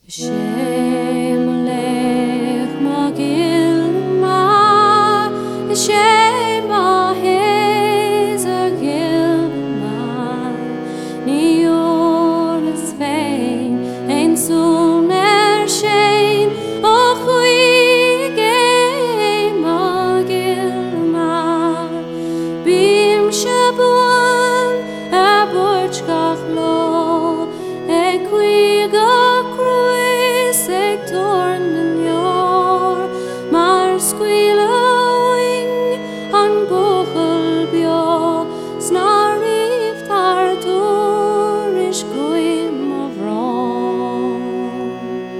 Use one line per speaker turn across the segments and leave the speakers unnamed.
Shem lech magil ma, Shem ahezer gil ma, ni oras vein, ein sun shein, och hui ge magil ma, bim shabuan aborch gachlo, equiga torn your mar squealing on bochel bio snarif tar torish guim of wrong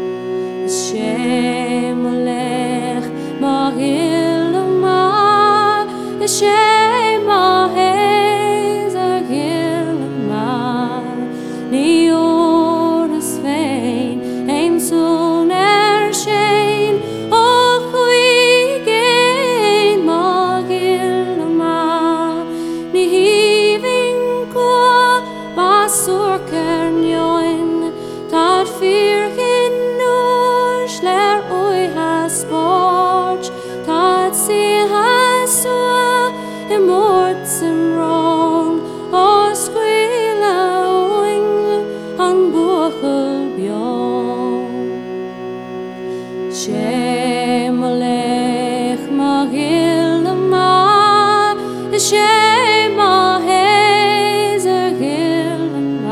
Shem lech magil ma Shem ahezer gil ma ni oras vein ein so Sorker njoin, dat virgen nur schler oi has borch, dat si has so emortsen wrong, o squila oing an bochel bjong. Shem lech magil ma, Shem ahezer gil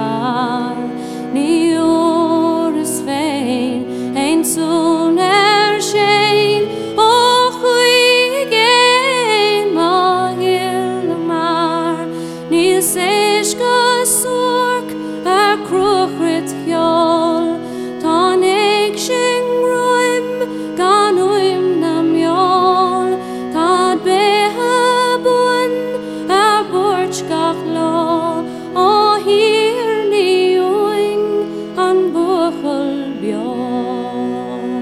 ni oras vein, ein sun shein, och hui gein magil mar, ni seshka sork kruchrit hjol, tan ik shing roim, gan uim nam jol, tad behabun borch gachlo, o hier ni an bochel bjong.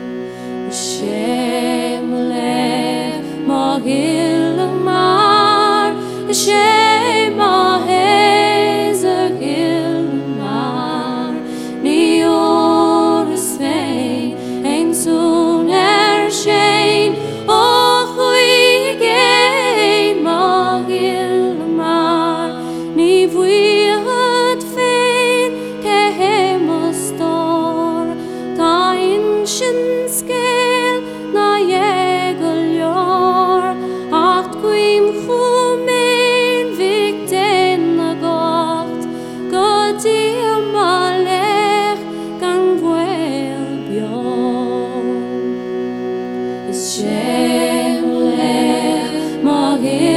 Shem lech magil mar, Shem ahezer gil mar, ni oras vein, ein sun shein, och hui gein magil mar, ni vuihat fein skel na jegel yor acht guim chumein vik den na got God dir malech gan vuel bjong Shem lech magil